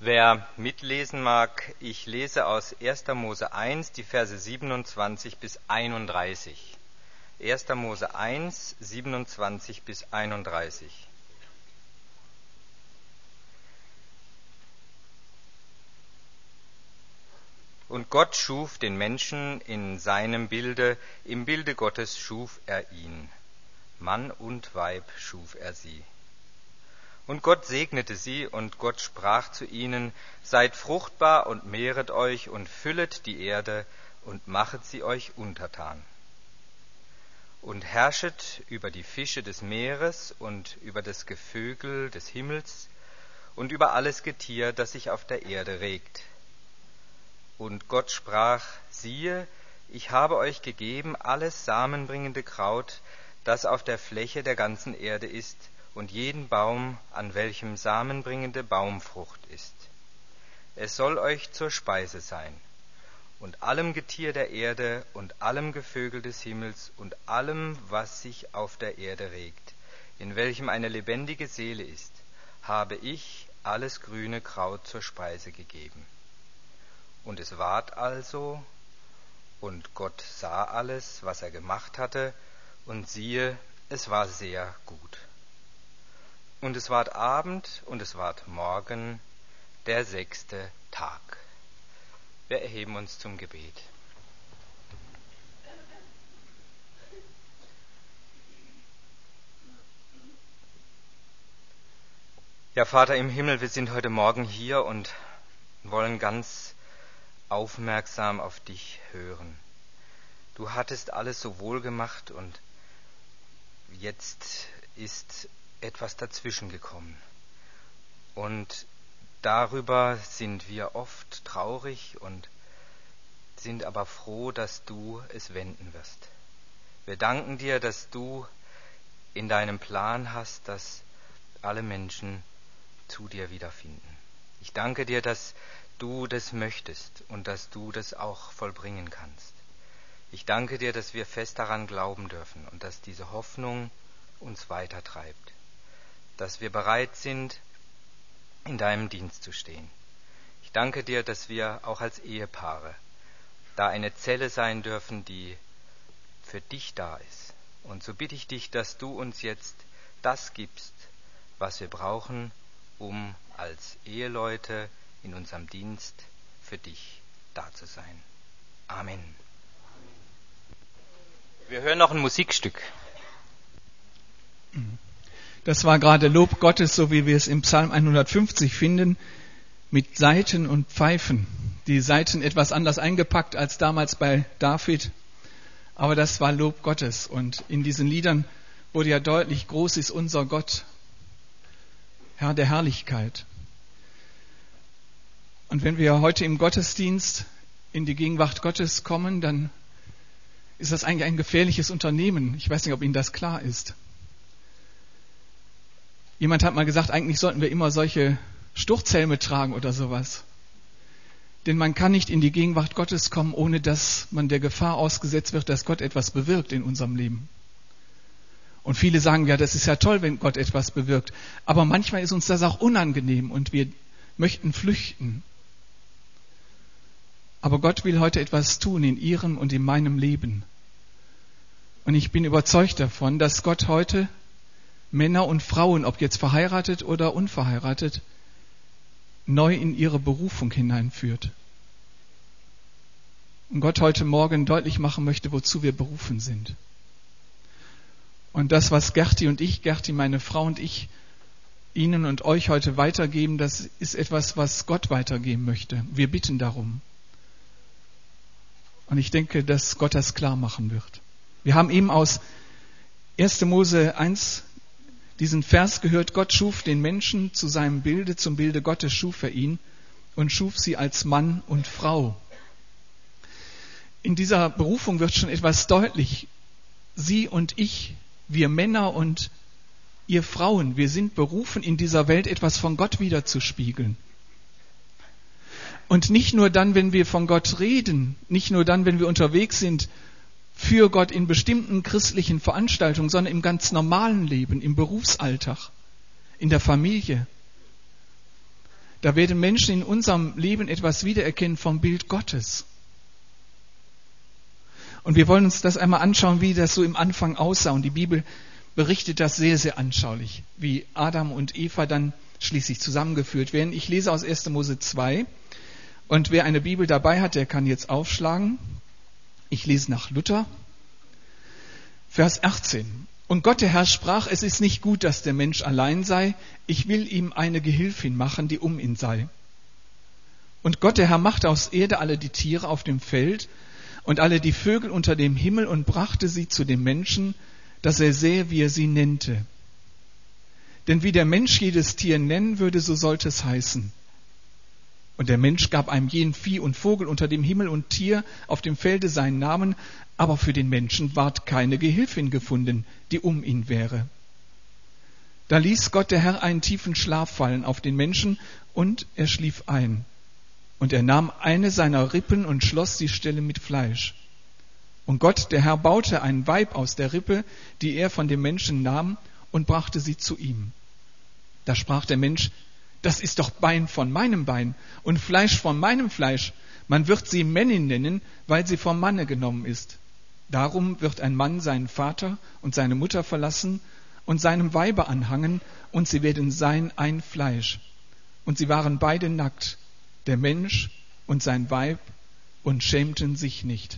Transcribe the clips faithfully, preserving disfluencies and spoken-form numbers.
Wer mitlesen mag, ich lese aus erster Mose eins, die Verse siebenundzwanzig bis einunddreißig. erster Mose eins, siebenundzwanzig bis einunddreißig. Und Gott schuf den Menschen in seinem Bilde, im Bilde Gottes schuf er ihn. Mann und Weib schuf er sie. Und Gott segnete sie, und Gott sprach zu ihnen: Seid fruchtbar und mehret euch und füllet die Erde und machet sie euch untertan. Und herrschet über die Fische des Meeres und über das Gevögel des Himmels und über alles Getier, das sich auf der Erde regt. Und Gott sprach: Siehe, ich habe euch gegeben alles samenbringende Kraut, das auf der Fläche der ganzen Erde ist, und jeden Baum, an welchem samenbringende Baumfrucht ist. Es soll euch zur Speise sein. Und allem Getier der Erde und allem Gevögel des Himmels und allem, was sich auf der Erde regt, in welchem eine lebendige Seele ist, habe ich alles grüne Kraut zur Speise gegeben. Und es ward also, und Gott sah alles, was er gemacht hatte, und siehe, es war sehr gut. Und es ward Abend, und es ward Morgen, der sechste Tag. Wir erheben uns zum Gebet. Ja, Vater im Himmel, wir sind heute Morgen hier und wollen ganz aufmerksam auf dich hören. Du hattest alles so wohl gemacht und jetzt ist etwas dazwischen gekommen. Und darüber sind wir oft traurig und sind aber froh, dass du es wenden wirst. Wir danken dir, dass du in deinem Plan hast, dass alle Menschen zu dir wiederfinden. Ich danke dir, dass du das möchtest und dass du das auch vollbringen kannst. Ich danke dir, dass wir fest daran glauben dürfen und dass diese Hoffnung uns weitertreibt, dass wir bereit sind, in deinem Dienst zu stehen. Ich danke dir, dass wir auch als Ehepaare da eine Zelle sein dürfen, die für dich da ist. Und so bitte ich dich, dass du uns jetzt das gibst, was wir brauchen, um als Eheleute in unserem Dienst für dich da zu sein. Amen. Wir hören noch ein Musikstück. Das war gerade Lob Gottes, so wie wir es im Psalm hundertfünfzig finden, mit Saiten und Pfeifen. Die Saiten etwas anders eingepackt als damals bei David, aber das war Lob Gottes. Und in diesen Liedern wurde ja deutlich: Groß ist unser Gott, Herr der Herrlichkeit. Und wenn wir heute im Gottesdienst in die Gegenwart Gottes kommen, dann ist das eigentlich ein gefährliches Unternehmen. Ich weiß nicht, ob Ihnen das klar ist. Jemand hat mal gesagt, eigentlich sollten wir immer solche Sturzhelme tragen oder sowas. Denn man kann nicht in die Gegenwart Gottes kommen, ohne dass man der Gefahr ausgesetzt wird, dass Gott etwas bewirkt in unserem Leben. Und viele sagen, ja, das ist ja toll, wenn Gott etwas bewirkt. Aber manchmal ist uns das auch unangenehm und wir möchten flüchten. Aber Gott will heute etwas tun in Ihrem und in meinem Leben. Und ich bin überzeugt davon, dass Gott heute Männer und Frauen, ob jetzt verheiratet oder unverheiratet, neu in ihre Berufung hineinführt. Und Gott heute Morgen deutlich machen möchte, wozu wir berufen sind. Und das, was Gerti und ich, Gerti, meine Frau und ich, Ihnen und euch heute weitergeben, das ist etwas, was Gott weitergeben möchte. Wir bitten darum. Und ich denke, dass Gott das klar machen wird. Wir haben eben aus erster Mose eins diesen Vers gehört: Gott schuf den Menschen zu seinem Bilde, zum Bilde Gottes schuf er ihn und schuf sie als Mann und Frau. In dieser Berufung wird schon etwas deutlich. Sie und ich, wir Männer und ihr Frauen, wir sind berufen, in dieser Welt etwas von Gott widerzuspiegeln. Und nicht nur dann, wenn wir von Gott reden, nicht nur dann, wenn wir unterwegs sind für Gott in bestimmten christlichen Veranstaltungen, sondern im ganz normalen Leben, im Berufsalltag, in der Familie. Da werden Menschen in unserem Leben etwas wiedererkennen vom Bild Gottes. Und wir wollen uns das einmal anschauen, wie das so im Anfang aussah. Und die Bibel berichtet das sehr, sehr anschaulich, wie Adam und Eva dann schließlich zusammengeführt werden. Ich lese aus erster Mose zwei. Und wer eine Bibel dabei hat, der kann jetzt aufschlagen. Ich lese nach Luther. Vers achtzehn. Und Gott der Herr sprach, es ist nicht gut, dass der Mensch allein sei. Ich will ihm eine Gehilfin machen, die um ihn sei. Und Gott der Herr machte aus Erde alle die Tiere auf dem Feld und alle die Vögel unter dem Himmel und brachte sie zu dem Menschen, dass er sähe, wie er sie nennte. Denn wie der Mensch jedes Tier nennen würde, so sollte es heißen. Und der Mensch gab einem jeden Vieh und Vogel unter dem Himmel und Tier auf dem Felde seinen Namen, aber für den Menschen ward keine Gehilfin gefunden, die um ihn wäre. Da ließ Gott der Herr einen tiefen Schlaf fallen auf den Menschen, und er schlief ein. Und er nahm eine seiner Rippen und schloss die Stelle mit Fleisch. Und Gott der Herr baute ein Weib aus der Rippe, die er von dem Menschen nahm, und brachte sie zu ihm. Da sprach der Mensch, das ist doch Bein von meinem Bein und Fleisch von meinem Fleisch. Man wird sie Männin nennen, weil sie vom Manne genommen ist. Darum wird ein Mann seinen Vater und seine Mutter verlassen und seinem Weibe anhangen, und sie werden sein ein Fleisch. Und sie waren beide nackt, der Mensch und sein Weib, und schämten sich nicht.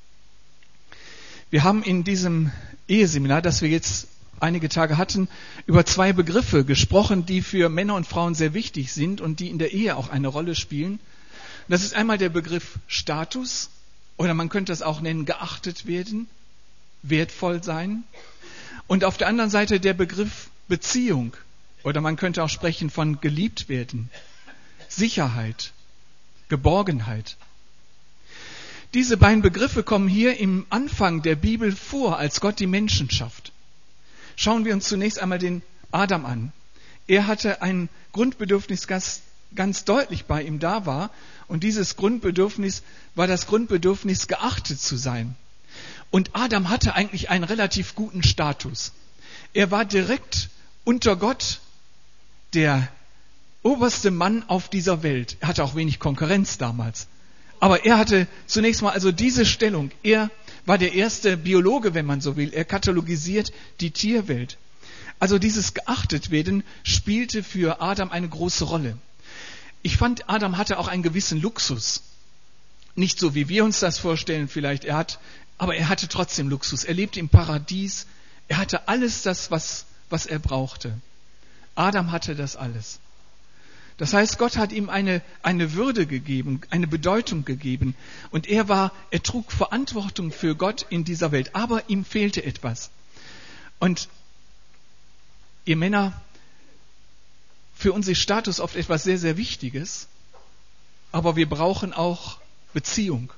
Wir haben in diesem Eheseminar, das wir jetzt einige Tage hatten, über zwei Begriffe gesprochen, die für Männer und Frauen sehr wichtig sind und die in der Ehe auch eine Rolle spielen. Das ist einmal der Begriff Status, oder man könnte das auch nennen, geachtet werden, wertvoll sein. Und auf der anderen Seite der Begriff Beziehung, oder man könnte auch sprechen von geliebt werden, Sicherheit, Geborgenheit. Diese beiden Begriffe kommen hier im Anfang der Bibel vor, als Gott die Menschen schafft. Schauen wir uns zunächst einmal den Adam an. Er hatte ein Grundbedürfnis, das ganz deutlich bei ihm da war. Und dieses Grundbedürfnis war das Grundbedürfnis, geachtet zu sein. Und Adam hatte eigentlich einen relativ guten Status. Er war direkt unter Gott der oberste Mann auf dieser Welt. Er hatte auch wenig Konkurrenz damals. Aber er hatte zunächst mal also diese Stellung. Er war der erste Biologe, wenn man so will. Er katalogisiert die Tierwelt. Also dieses geachtet werden spielte für Adam eine große Rolle. Ich fand, Adam hatte auch einen gewissen Luxus. Nicht so, wie wir uns das vorstellen vielleicht. Er hat, aber er hatte trotzdem Luxus. Er lebte im Paradies. Er hatte alles das, was, was er brauchte. Adam hatte das alles. Das heißt, Gott hat ihm eine, eine Würde gegeben, eine Bedeutung gegeben. Und er war, er trug Verantwortung für Gott in dieser Welt. Aber ihm fehlte etwas. Und ihr Männer, für uns ist Status oft etwas sehr, sehr Wichtiges. Aber wir brauchen auch Beziehung.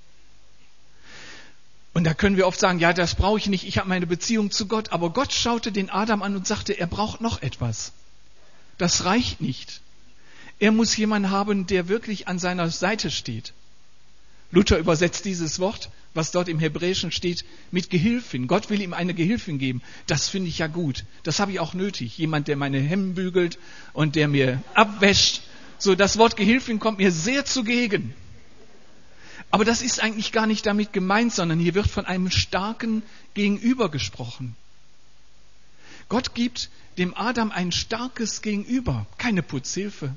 Und da können wir oft sagen, ja, das brauche ich nicht, ich habe meine Beziehung zu Gott. Aber Gott schaute den Adam an und sagte, er braucht noch etwas. Das reicht nicht. Er muss jemanden haben, der wirklich an seiner Seite steht. Luther übersetzt dieses Wort, was dort im Hebräischen steht, mit Gehilfin. Gott will ihm eine Gehilfin geben. Das finde ich ja gut. Das habe ich auch nötig. Jemand, der meine Hemden bügelt und der mir abwäscht. So, das Wort Gehilfin kommt mir sehr zugegen. Aber das ist eigentlich gar nicht damit gemeint, sondern hier wird von einem starken Gegenüber gesprochen. Gott gibt dem Adam ein starkes Gegenüber, keine Putzhilfe.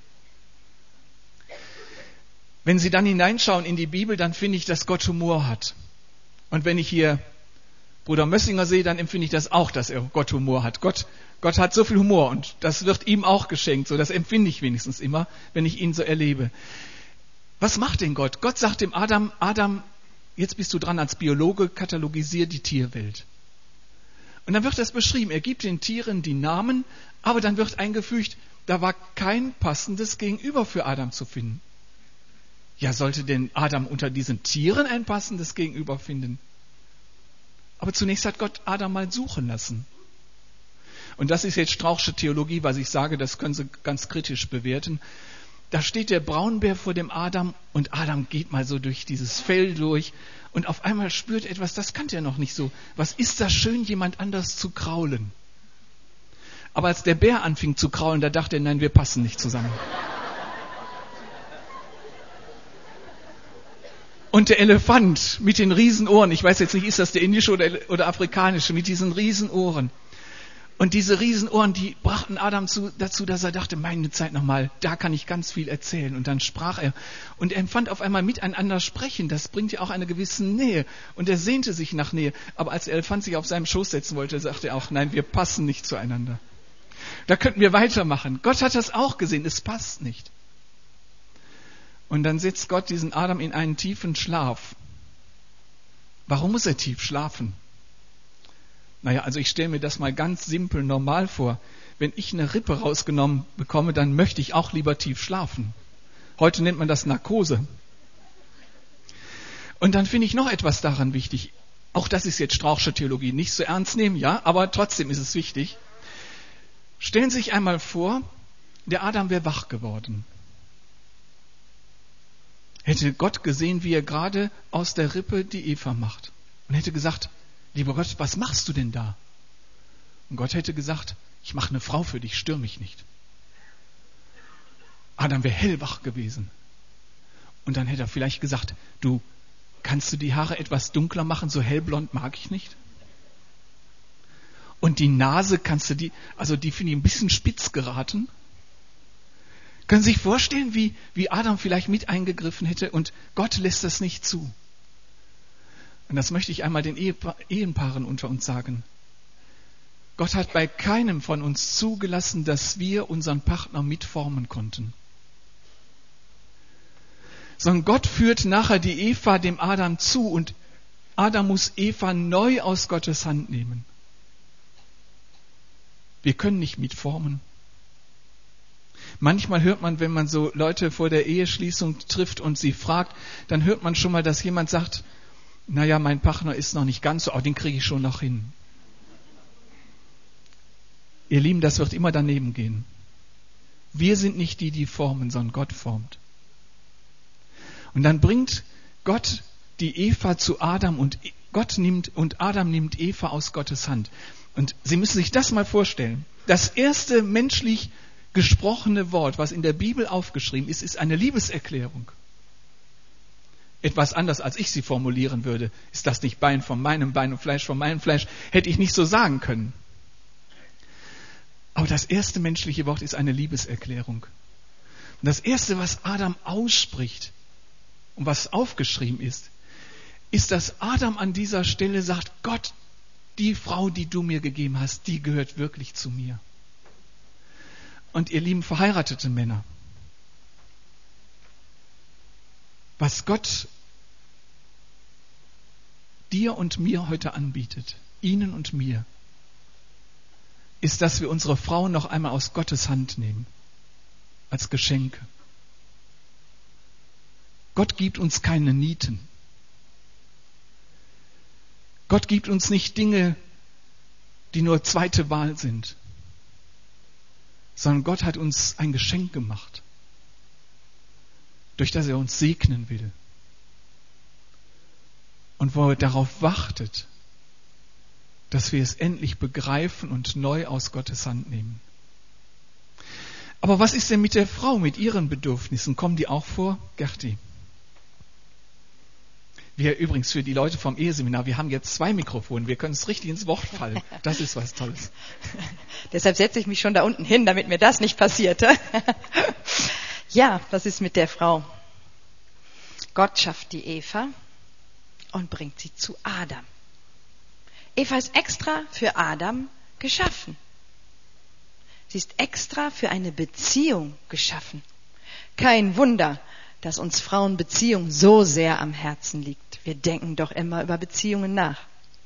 Wenn Sie dann hineinschauen in die Bibel, dann finde ich, dass Gott Humor hat. Und wenn ich hier Bruder Mössinger sehe, dann empfinde ich das auch, dass er Gott Humor hat. Gott, Gott hat so viel Humor und das wird ihm auch geschenkt. So, das empfinde ich wenigstens immer, wenn ich ihn so erlebe. Was macht denn Gott? Gott sagt dem Adam, Adam, jetzt bist du dran als Biologe, katalogisier die Tierwelt. Und dann wird das beschrieben. Er gibt den Tieren die Namen, aber dann wird eingefügt, da war kein passendes Gegenüber für Adam zu finden. Ja, sollte denn Adam unter diesen Tieren ein passendes Gegenüber finden? Aber zunächst hat Gott Adam mal suchen lassen. Und das ist jetzt strauchsche Theologie, was ich sage, das können Sie ganz kritisch bewerten. Da steht der Braunbär vor dem Adam und Adam geht mal so durch dieses Fell durch und auf einmal spürt etwas, das kannte er noch nicht so. Was ist das schön, jemand anders zu kraulen? Aber als der Bär anfing zu kraulen, da dachte er, nein, wir passen nicht zusammen. Und der Elefant mit den Riesenohren, ich weiß jetzt nicht, ist das der indische oder, oder afrikanische, mit diesen Riesenohren. Und diese Riesenohren, die brachten Adam zu, dazu, dass er dachte, meine Zeit nochmal, da kann ich ganz viel erzählen. Und dann sprach er. Und er empfand auf einmal miteinander sprechen. Das bringt ja auch eine gewisse Nähe. Und er sehnte sich nach Nähe. Aber als der Elefant sich auf seinem Schoß setzen wollte, sagte er auch, nein, wir passen nicht zueinander. Da könnten wir weitermachen. Gott hat das auch gesehen, es passt nicht. Und dann setzt Gott diesen Adam in einen tiefen Schlaf. Warum muss er tief schlafen? Naja, also ich stelle mir das mal ganz simpel normal vor. Wenn ich eine Rippe rausgenommen bekomme, dann möchte ich auch lieber tief schlafen. Heute nennt man das Narkose. Und dann finde ich noch etwas daran wichtig. Auch das ist jetzt Strauchsche Theologie. Nicht so ernst nehmen, ja, aber trotzdem ist es wichtig. Stellen Sie sich einmal vor, der Adam wäre wach geworden. Hätte Gott gesehen, wie er gerade aus der Rippe die Eva macht. Und hätte gesagt, lieber Gott, was machst du denn da? Und Gott hätte gesagt, ich mache eine Frau für dich, stör mich nicht. Adam wäre hellwach gewesen. Und dann hätte er vielleicht gesagt, du, kannst du die Haare etwas dunkler machen, so hellblond mag ich nicht? Und die Nase, kannst du die, also die finde ich ein bisschen spitz geraten. Können Sie sich vorstellen, wie, wie Adam vielleicht mit eingegriffen hätte und Gott lässt das nicht zu? Und das möchte ich einmal den Ehepa- Ehepaaren unter uns sagen. Gott hat bei keinem von uns zugelassen, dass wir unseren Partner mitformen konnten. Sondern Gott führt nachher die Eva dem Adam zu und Adam muss Eva neu aus Gottes Hand nehmen. Wir können nicht mitformen. Manchmal hört man, wenn man so Leute vor der Eheschließung trifft und sie fragt, dann hört man schon mal, dass jemand sagt, naja, mein Partner ist noch nicht ganz so, aber den kriege ich schon noch hin. Ihr Lieben, das wird immer daneben gehen. Wir sind nicht die, die formen, sondern Gott formt. Und dann bringt Gott die Eva zu Adam und Gott nimmt und Adam nimmt Eva aus Gottes Hand. Und Sie müssen sich das mal vorstellen. Das erste menschlich gesprochene Wort, was in der Bibel aufgeschrieben ist, ist eine Liebeserklärung. Etwas anders, als ich sie formulieren würde. Ist das nicht Bein von meinem Bein und Fleisch von meinem Fleisch? Hätte ich nicht so sagen können. Aber das erste menschliche Wort ist eine Liebeserklärung. Und das erste, was Adam ausspricht und was aufgeschrieben ist, ist, dass Adam an dieser Stelle sagt, Gott, die Frau, die du mir gegeben hast, die gehört wirklich zu mir. Und ihr lieben verheiratete Männer, was Gott dir und mir heute anbietet, Ihnen und mir, ist, dass wir unsere Frauen noch einmal aus Gottes Hand nehmen, als Geschenke. Gott gibt uns keine Nieten. Gott gibt uns nicht Dinge, die nur zweite Wahl sind, sondern Gott hat uns ein Geschenk gemacht, durch das er uns segnen will und wo er darauf wartet, dass wir es endlich begreifen und neu aus Gottes Hand nehmen. Aber was ist denn mit der Frau, mit ihren Bedürfnissen? Kommen die auch vor? Gerti. Wir übrigens für die Leute vom Eheseminar, wir haben jetzt zwei Mikrofone, wir können es richtig ins Wort fallen. Das ist was Tolles. Deshalb setze ich mich schon da unten hin, damit mir das nicht passierte. Ja, was ist mit der Frau? Gott schafft die Eva und bringt sie zu Adam. Eva ist extra für Adam geschaffen. Sie ist extra für eine Beziehung geschaffen. Kein Wunder, dass uns Frauen Beziehung so sehr am Herzen liegt. Wir denken doch immer über Beziehungen nach.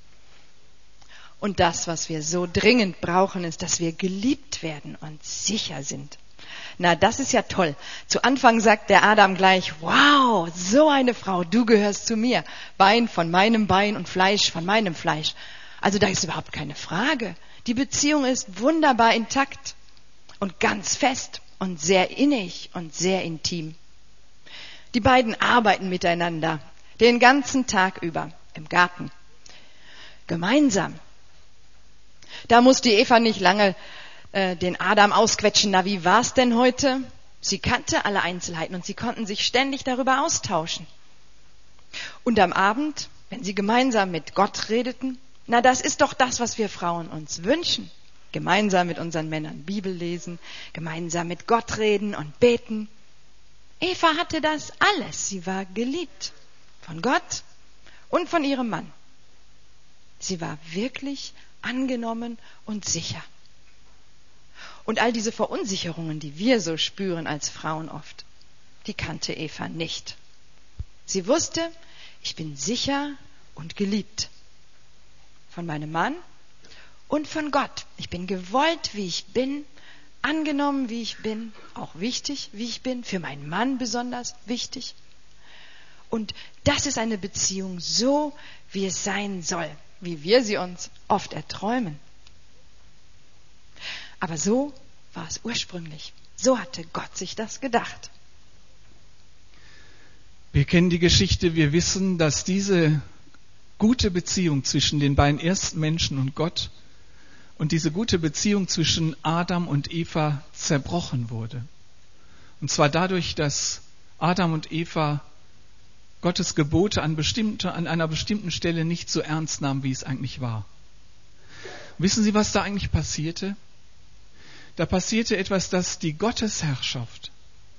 Und das, was wir so dringend brauchen, ist, dass wir geliebt werden und sicher sind. Na, das ist ja toll. Zu Anfang sagt der Adam gleich, wow, so eine Frau, du gehörst zu mir. Bein von meinem Bein und Fleisch von meinem Fleisch. Also da ist überhaupt keine Frage. Die Beziehung ist wunderbar intakt und ganz fest und sehr innig und sehr intim. Die beiden arbeiten miteinander den ganzen Tag über im Garten. Gemeinsam. Da muss die Eva nicht lange äh, den Adam ausquetschen. Na, wie war's denn heute? Sie kannte alle Einzelheiten und sie konnten sich ständig darüber austauschen. Und am Abend, wenn sie gemeinsam mit Gott redeten, na, das ist doch das, was wir Frauen uns wünschen. Gemeinsam mit unseren Männern Bibel lesen, gemeinsam mit Gott reden und beten. Eva hatte das alles. Sie war geliebt von Gott und von ihrem Mann. Sie war wirklich angenommen und sicher. Und all diese Verunsicherungen, die wir so spüren als Frauen oft, die kannte Eva nicht. Sie wusste, ich bin sicher und geliebt von meinem Mann und von Gott. Ich bin gewollt, wie ich bin, angenommen, wie ich bin, auch wichtig, wie ich bin, für meinen Mann besonders wichtig. Und das ist eine Beziehung so, wie es sein soll, wie wir sie uns oft erträumen. Aber so war es ursprünglich. So hatte Gott sich das gedacht. Wir kennen die Geschichte, wir wissen, dass diese gute Beziehung zwischen den beiden ersten Menschen und Gott und diese gute Beziehung zwischen Adam und Eva zerbrochen wurde. Und zwar dadurch, dass Adam und Eva Gottes Gebote an, bestimmte, an einer bestimmten Stelle nicht so ernst nahmen, wie es eigentlich war. Wissen Sie, was da eigentlich passierte? Da passierte etwas, dass die Gottesherrschaft,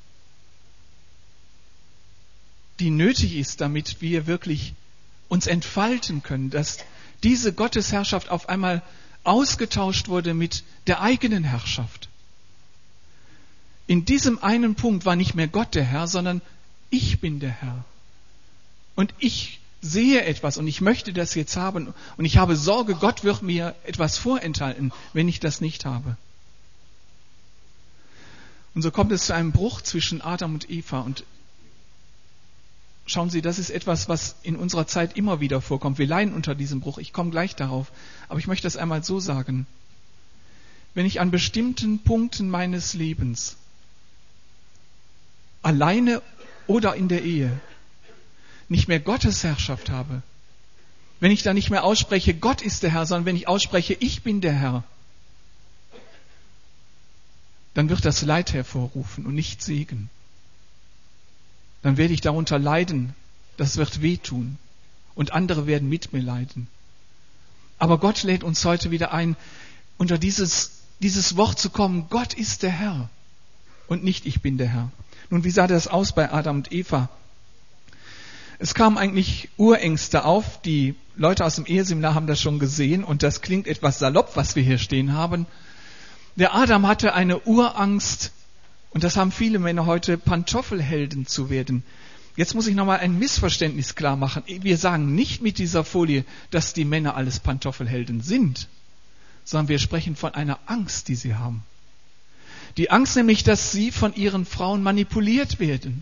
die nötig ist, damit wir wirklich uns entfalten können, dass diese Gottesherrschaft auf einmal ausgetauscht wurde mit der eigenen Herrschaft. In diesem einen Punkt war nicht mehr Gott der Herr, sondern ich bin der Herr. Und ich sehe etwas und ich möchte das jetzt haben und ich habe Sorge, Gott wird mir etwas vorenthalten, wenn ich das nicht habe. Und so kommt es zu einem Bruch zwischen Adam und Eva. Und schauen Sie, das ist etwas, was in unserer Zeit immer wieder vorkommt. Wir leiden unter diesem Bruch. Ich komme gleich darauf. Aber ich möchte das einmal so sagen. Wenn ich an bestimmten Punkten meines Lebens, alleine oder in der Ehe, nicht mehr Gottes Herrschaft habe, wenn ich da nicht mehr ausspreche, Gott ist der Herr, sondern wenn ich ausspreche, ich bin der Herr, dann wird das Leid hervorrufen und nicht Segen. Dann werde ich darunter leiden, das wird wehtun und andere werden mit mir leiden. Aber Gott lädt uns heute wieder ein, unter dieses, dieses Wort zu kommen, Gott ist der Herr und nicht ich bin der Herr. Nun, wie sah das aus bei Adam und Eva? Es kamen eigentlich Urängste auf, die Leute aus dem Eheseminar haben das schon gesehen und das klingt etwas salopp, was wir hier stehen haben. Der Adam hatte eine Urangst, und das haben viele Männer heute, Pantoffelhelden zu werden. Jetzt muss ich nochmal ein Missverständnis klar machen. Wir sagen nicht mit dieser Folie, dass die Männer alles Pantoffelhelden sind, sondern wir sprechen von einer Angst, die sie haben. Die Angst nämlich, dass sie von ihren Frauen manipuliert werden.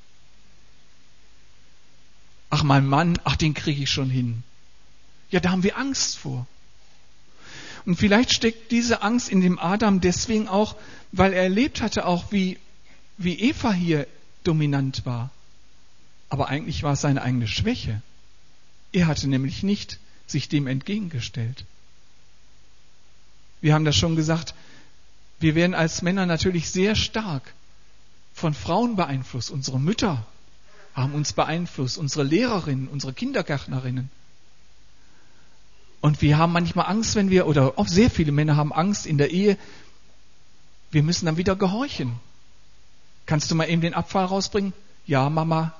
Ach, mein Mann, ach, den kriege ich schon hin. Ja, da haben wir Angst vor. Und vielleicht steckt diese Angst in dem Adam deswegen auch, weil er erlebt hatte auch, wie, wie Eva hier dominant war. Aber eigentlich war es seine eigene Schwäche. Er hatte nämlich nicht sich dem entgegengestellt. Wir haben das schon gesagt, wir werden als Männer natürlich sehr stark von Frauen beeinflusst. Unsere Mütter haben uns beeinflusst, unsere Lehrerinnen, unsere Kindergärtnerinnen. Und wir haben manchmal Angst, wenn wir, oder auch sehr viele Männer haben Angst in der Ehe, wir müssen dann wieder gehorchen. Kannst du mal eben den Abfall rausbringen? Ja, Mama.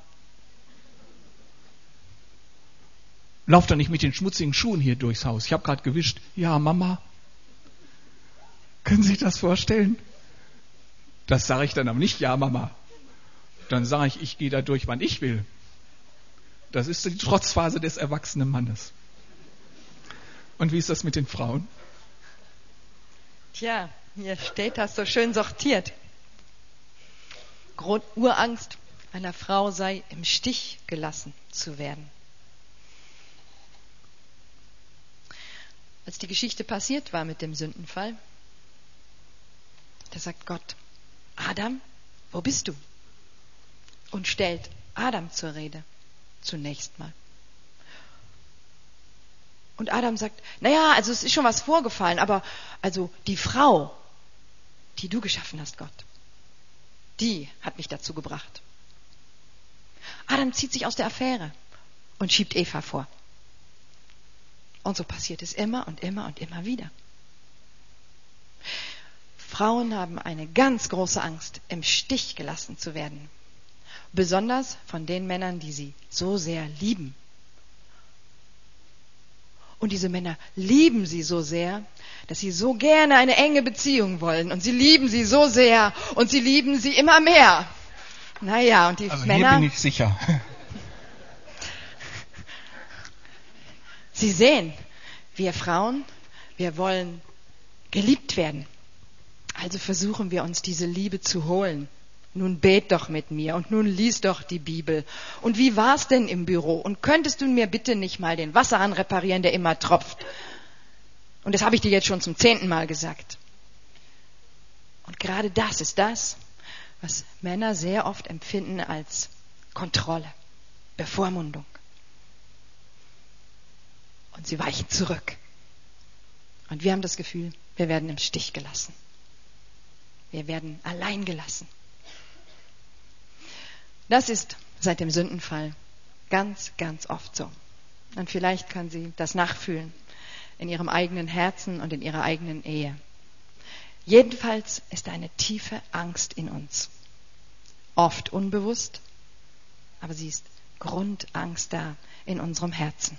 Lauf doch nicht mit den schmutzigen Schuhen hier durchs Haus. Ich habe gerade gewischt. Ja, Mama. Können Sie sich das vorstellen? Das sage ich dann aber nicht, ja, Mama. Dann sage ich, ich gehe da durch, wann ich will. Das ist die Trotzphase des erwachsenen Mannes. Und wie ist das mit den Frauen? Tja, hier steht das so schön sortiert. Grund, Urangst einer Frau sei, im Stich gelassen zu werden. Als die Geschichte passiert war mit dem Sündenfall, da sagt Gott, Adam, wo bist du? Und stellt Adam zur Rede, zunächst mal. Und Adam sagt, naja, also es ist schon was vorgefallen, aber also die Frau, die du geschaffen hast, Gott, die hat mich dazu gebracht. Adam zieht sich aus der Affäre und schiebt Eva vor. Und so passiert es immer und immer und immer wieder. Frauen haben eine ganz große Angst, im Stich gelassen zu werden. Besonders von den Männern, die sie so sehr lieben. Und diese Männer lieben sie so sehr, dass sie so gerne eine enge Beziehung wollen. Und sie lieben sie so sehr und sie lieben sie immer mehr. Naja, und die also Männer... Hier bin ich sicher. Sie sehen, wir Frauen, wir wollen geliebt werden. Also versuchen wir uns diese Liebe zu holen. Nun bet doch mit mir und nun lies doch die Bibel. Und wie war's denn im Büro? Und könntest du mir bitte nicht mal den Wasserhahn reparieren, der immer tropft? Und das habe ich dir jetzt schon zum zehnten Mal gesagt. Und gerade das ist das, was Männer sehr oft empfinden als Kontrolle, Bevormundung. Und sie weichen zurück. Und wir haben das Gefühl, wir werden im Stich gelassen. Wir werden allein gelassen. Das ist seit dem Sündenfall ganz, ganz oft so. Und vielleicht kann sie das nachfühlen in ihrem eigenen Herzen und in ihrer eigenen Ehe. Jedenfalls ist eine tiefe Angst in uns. Oft unbewusst, aber sie ist Grundangst da in unserem Herzen.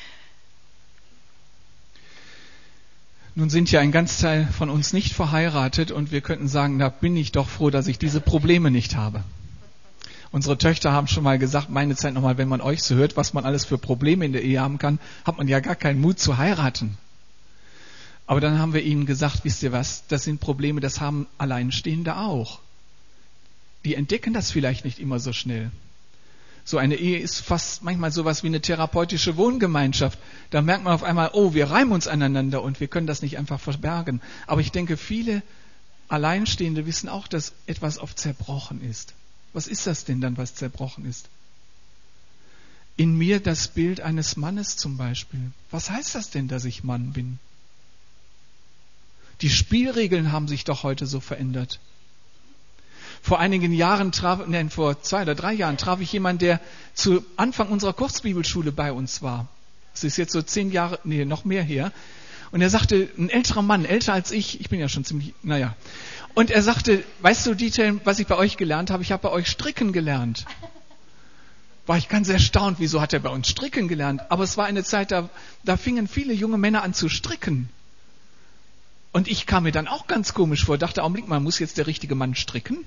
Nun sind ja ein Ganzteil von uns nicht verheiratet und wir könnten sagen, da bin ich doch froh, dass ich diese Probleme nicht habe. Unsere Töchter haben schon mal gesagt, meine Zeit nochmal, wenn man euch so hört, was man alles für Probleme in der Ehe haben kann, hat man ja gar keinen Mut zu heiraten. Aber dann haben wir ihnen gesagt, wisst ihr was, das sind Probleme, das haben Alleinstehende auch. Die entdecken das vielleicht nicht immer so schnell. So eine Ehe ist fast manchmal sowas wie eine therapeutische Wohngemeinschaft. Da merkt man auf einmal, oh, wir reiben uns aneinander und wir können das nicht einfach verbergen. Aber ich denke, viele Alleinstehende wissen auch, dass etwas oft zerbrochen ist. Was ist das denn dann, was zerbrochen ist? In mir das Bild eines Mannes zum Beispiel. Was heißt das denn, dass ich Mann bin? Die Spielregeln haben sich doch heute so verändert. Vor einigen Jahren traf, nein, vor zwei oder drei Jahren traf ich jemanden, der zu Anfang unserer Kurzbibelschule bei uns war. Das ist jetzt so zehn Jahre, nee, noch mehr her. Und er sagte, ein älterer Mann, älter als ich, ich bin ja schon ziemlich, naja. Und er sagte, weißt du, Dieter, was ich bei euch gelernt habe? Ich habe bei euch stricken gelernt. War ich ganz erstaunt, wieso hat er bei uns stricken gelernt? Aber es war eine Zeit, da, da fingen viele junge Männer an zu stricken. Und ich kam mir dann auch ganz komisch vor, dachte, Augenblick mal, muss jetzt der richtige Mann stricken?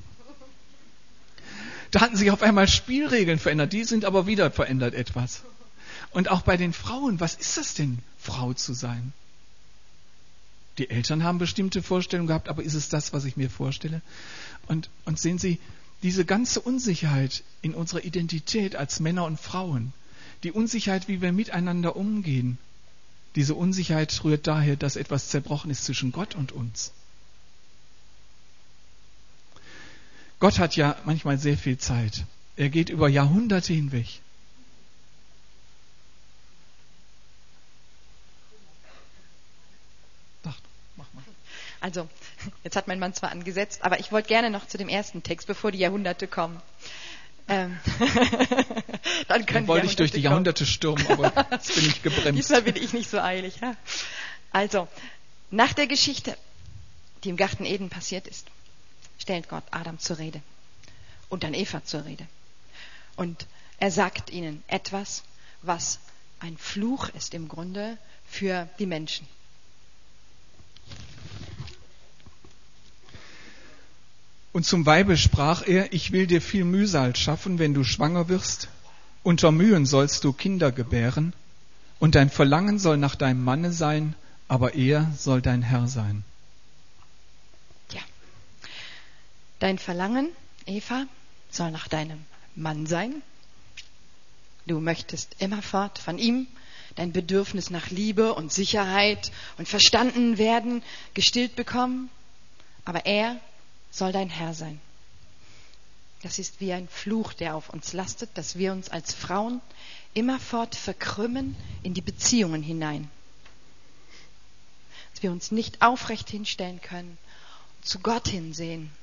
Da hatten sich auf einmal Spielregeln verändert, die sind aber wieder verändert etwas. Und auch bei den Frauen, was ist das denn, Frau zu sein? Die Eltern haben bestimmte Vorstellungen gehabt, aber ist es das, was ich mir vorstelle? Und, und sehen Sie, diese ganze Unsicherheit in unserer Identität als Männer und Frauen, die Unsicherheit, wie wir miteinander umgehen, diese Unsicherheit rührt daher, dass etwas zerbrochen ist zwischen Gott und uns. Gott hat ja manchmal sehr viel Zeit. Er geht über Jahrhunderte hinweg. Also, jetzt hat mein Mann zwar angesetzt, aber ich wollte gerne noch zu dem ersten Text, bevor die Jahrhunderte kommen. Ähm, dann können Dann wollte ich durch die Jahrhunderte stürmen, aber jetzt bin ich gebremst. Diesmal bin ich nicht so eilig. Ja? Also, nach der Geschichte, die im Garten Eden passiert ist, stellt Gott Adam zur Rede und dann Eva zur Rede. Und er sagt ihnen etwas, was ein Fluch ist im Grunde für die Menschen. Und zum Weibe sprach er, ich will dir viel Mühsal schaffen, wenn du schwanger wirst. Unter Mühen sollst du Kinder gebären. Und dein Verlangen soll nach deinem Manne sein, aber er soll dein Herr sein. Ja. Dein Verlangen, Eva, soll nach deinem Mann sein. Du möchtest immerfort von ihm dein Bedürfnis nach Liebe und Sicherheit und verstanden werden, gestillt bekommen. Aber er soll dein Herr sein. Das ist wie ein Fluch, der auf uns lastet, dass wir uns als Frauen immerfort verkrümmen in die Beziehungen hinein. Dass wir uns nicht aufrecht hinstellen können, zu Gott hinsehen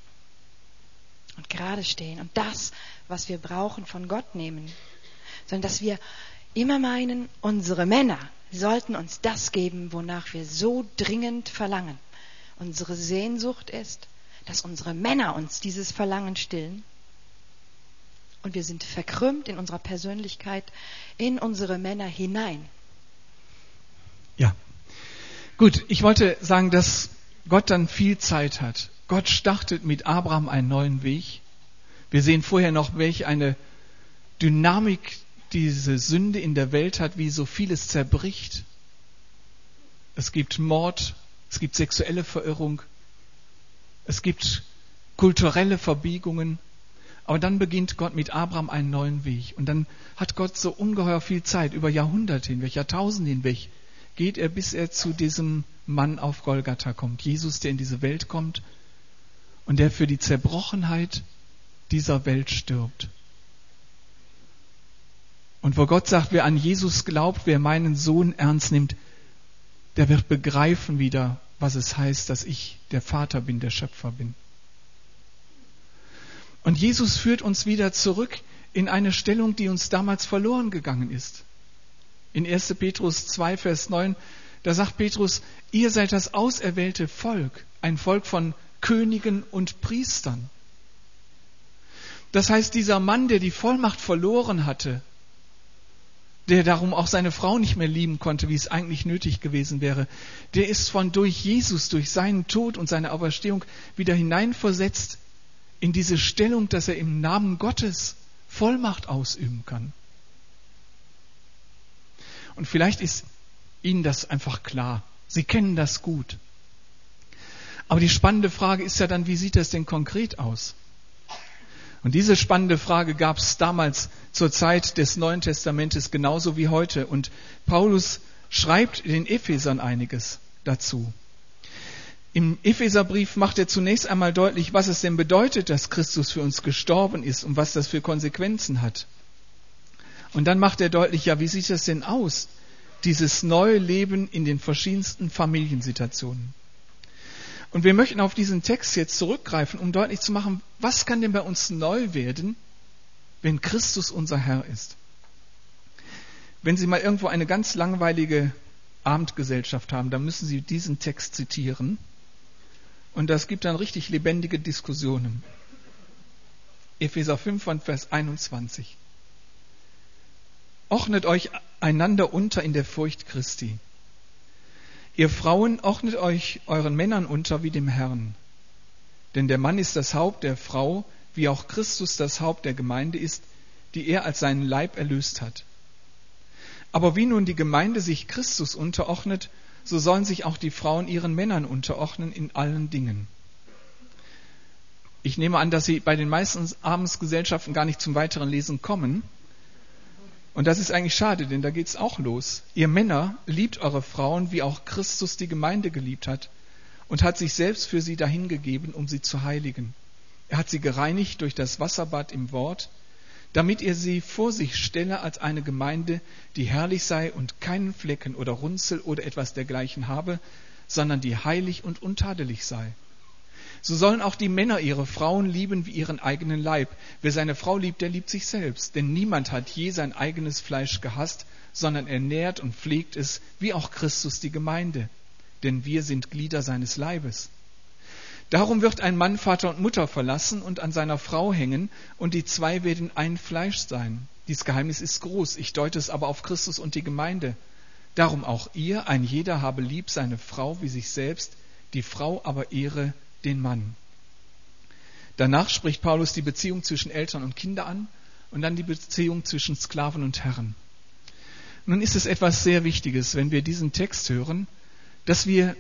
und gerade stehen und das, was wir brauchen, von Gott nehmen. Sondern dass wir immer meinen, unsere Männer sollten uns das geben, wonach wir so dringend verlangen. Unsere Sehnsucht ist, dass unsere Männer uns dieses Verlangen stillen. Und wir sind verkrümmt in unserer Persönlichkeit in unsere Männer hinein. Ja, gut, ich wollte sagen, dass Gott dann viel Zeit hat. Gott startet mit Abraham einen neuen Weg. Wir sehen vorher noch, welche eine Dynamik diese Sünde in der Welt hat, wie so vieles zerbricht. Es gibt Mord, es gibt sexuelle Verirrung, es gibt kulturelle Verbiegungen. Aber dann beginnt Gott mit Abraham einen neuen Weg. Und dann hat Gott so ungeheuer viel Zeit, über Jahrhunderte hinweg, Jahrtausende hinweg, geht er, bis er zu diesem Mann auf Golgatha kommt. Jesus, der in diese Welt kommt und der für die Zerbrochenheit dieser Welt stirbt. Und wo Gott sagt, wer an Jesus glaubt, wer meinen Sohn ernst nimmt, der wird begreifen wieder, was es heißt, dass ich der Vater bin, der Schöpfer bin. Und Jesus führt uns wieder zurück in eine Stellung, die uns damals verloren gegangen ist. In erster Petrus zwei, Vers neun, da sagt Petrus, ihr seid das auserwählte Volk, ein Volk von Königen und Priestern. Das heißt, dieser Mann, der die Vollmacht verloren hatte, der darum auch seine Frau nicht mehr lieben konnte, wie es eigentlich nötig gewesen wäre, der ist von durch Jesus, durch seinen Tod und seine Auferstehung wieder hineinversetzt in diese Stellung, dass er im Namen Gottes Vollmacht ausüben kann. Und vielleicht ist Ihnen das einfach klar. Sie kennen das gut. Aber die spannende Frage ist ja dann, wie sieht das denn konkret aus? Und diese spannende Frage gab es damals zur Zeit des Neuen Testamentes genauso wie heute. Und Paulus schreibt den Ephesern einiges dazu. Im Epheserbrief macht er zunächst einmal deutlich, was es denn bedeutet, dass Christus für uns gestorben ist und was das für Konsequenzen hat. Und dann macht er deutlich, ja, wie sieht das denn aus, dieses neue Leben in den verschiedensten Familiensituationen. Und wir möchten auf diesen Text jetzt zurückgreifen, um deutlich zu machen, was kann denn bei uns neu werden, wenn Christus unser Herr ist. Wenn Sie mal irgendwo eine ganz langweilige Abendgesellschaft haben, dann müssen Sie diesen Text zitieren. Und das gibt dann richtig lebendige Diskussionen. Epheser fünf von Vers einundzwanzig. Ordnet euch einander unter in der Furcht Christi. Ihr Frauen, ordnet euch euren Männern unter wie dem Herrn. Denn der Mann ist das Haupt der Frau, wie auch Christus das Haupt der Gemeinde ist, die er als seinen Leib erlöst hat. Aber wie nun die Gemeinde sich Christus unterordnet, so sollen sich auch die Frauen ihren Männern unterordnen in allen Dingen. Ich nehme an, dass Sie bei den meisten Abendsgesellschaften gar nicht zum weiteren Lesen kommen. Und das ist eigentlich schade, denn da geht es auch los. Ihr Männer, liebt eure Frauen, wie auch Christus die Gemeinde geliebt hat und hat sich selbst für sie dahingegeben, um sie zu heiligen. Er hat sie gereinigt durch das Wasserbad im Wort, damit ihr sie vor sich stelle als eine Gemeinde, die herrlich sei und keinen Flecken oder Runzel oder etwas dergleichen habe, sondern die heilig und untadelig sei. So sollen auch die Männer ihre Frauen lieben wie ihren eigenen Leib. Wer seine Frau liebt, der liebt sich selbst. Denn niemand hat je sein eigenes Fleisch gehasst, sondern er nährt und pflegt es, wie auch Christus die Gemeinde. Denn wir sind Glieder seines Leibes. Darum wird ein Mann Vater und Mutter verlassen und an seiner Frau hängen, und die zwei werden ein Fleisch sein. Dies Geheimnis ist groß, ich deute es aber auf Christus und die Gemeinde. Darum auch ihr, ein jeder habe lieb seine Frau wie sich selbst, die Frau aber ehre den Mann. Danach spricht Paulus die Beziehung zwischen Eltern und Kindern an und dann die Beziehung zwischen Sklaven und Herren. Nun ist es etwas sehr Wichtiges, wenn wir diesen Text hören, dass wir